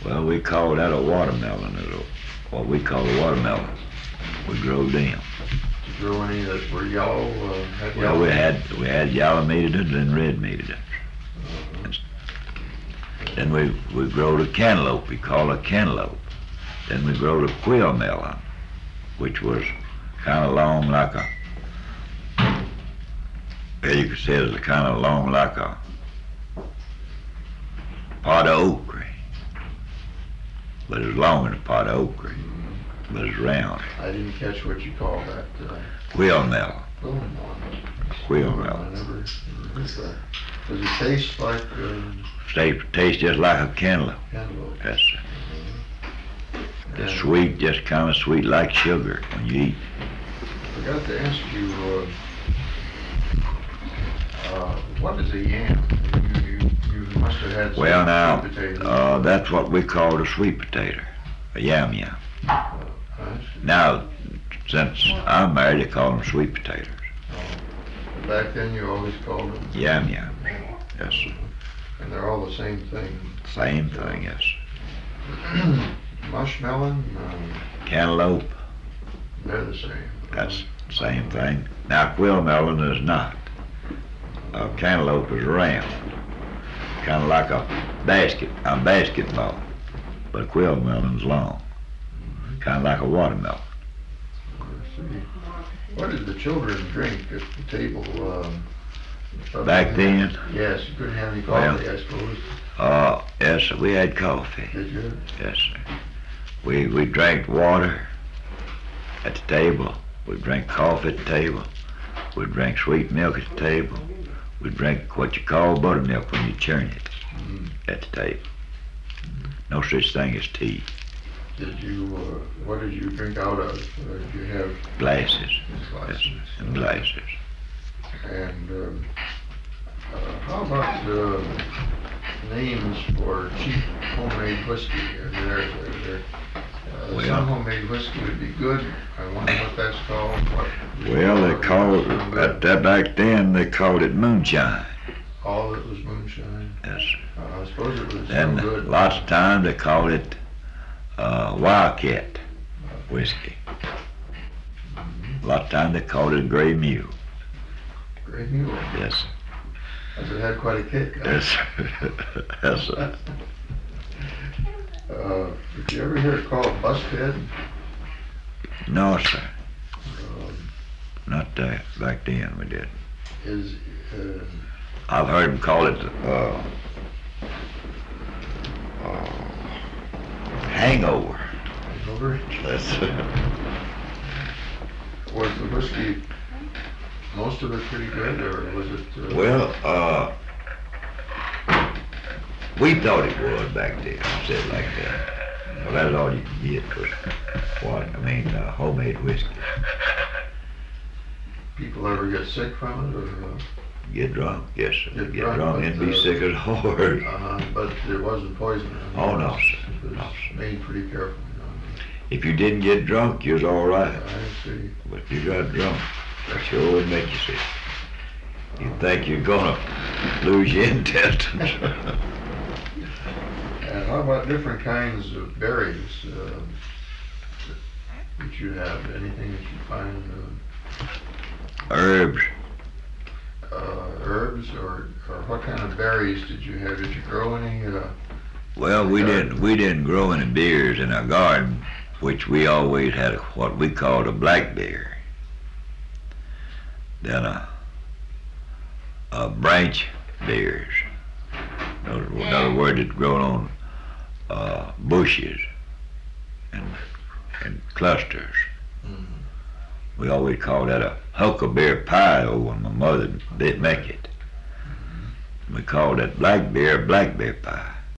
Well, we called that a watermelon, what we call a watermelon. We grew them. Did you grow any that were yellow? Had Well, yellow? we had yellow meat and red meat. Then we grow the cantaloupe. We call it cantaloupe. Then we grow the quill melon, which was kind of long like a. Yeah, you could say it's kind of long like a pot of oak cream. But it's longer than a pot of oak cream. But it's round. I didn't catch what you call that. Quill melon. Quill I melon. never heard that. Does it taste like Tastes just like a cantaloupe. cantaloupe? Yes, sir. It's sweet, just kind of sweet like sugar when you eat. I forgot to ask you, what is a yam? You must have had some Well, now, sweet potatoes. that's what we call the sweet potato, a yam yam. I see. Now, since I'm married, they call them sweet potatoes. Back then you always called them. Yam yam. Yes, sir. And they're all the same thing. Same thing, yes. Mushmelon, Cantaloupe, they're the same. that's the same thing. Now, quill melon is not. Cantaloupe is round, kind of like a basketball, but quill melon's long, kind of like a watermelon. I see. What did the children drink at the table? Back then, Yes, you couldn't have any coffee, I suppose. yes, sir, we had coffee. Did you? Yes, sir. We drank water at the table. We drank coffee at the table. We drank sweet milk at the table. We drank what you call buttermilk when you churn it at the table. No such thing as tea. Did you, what did you drink out of? Did you have Glasses. glasses? Yes, sir, and glasses. And how about names for cheap homemade whiskey? Well, some homemade whiskey would be good. I wonder what that's called. Well, they called that back then. They called it moonshine. All of it was moonshine. Yes, sir. I suppose it was Then so good. lots of times they called it Wildcat whiskey. A lot of times they called it Gray Mule. Great mule. Yes, sir. As it had quite a kick. Huh? Yes, sir. Yes, sir. Did you ever hear it called Busthead? No, sir. Um, Not that. Back then we did. is I've heard them call it hangover. over? That's Was the whiskey most of it pretty good, or was it? well, we thought it was back then. Said like that. Well, that's all you could get was homemade whiskey. People ever get sick from it, or? Get drunk, yes, sir. Get Get drunk, drunk but, and be sick as hard. But it wasn't poison. Oh, no, sir. It was No, sir. made pretty carefully. If you didn't get drunk, you was all right. I see. But if you got drunk, that sure would make you sick. You think you're gonna lose your intestines. And how about different kinds of berries that you have? Anything that you find? Herbs. Herbs, or what kind of berries did you have? Did you grow any? Well, we didn't grow any beers in our garden, which we always had what we called a blackberry. Then a branch beers. In other words, it's grown on bushes and clusters. We always called that a huckleberry pie when my mother did make it. We called that blackberry pie.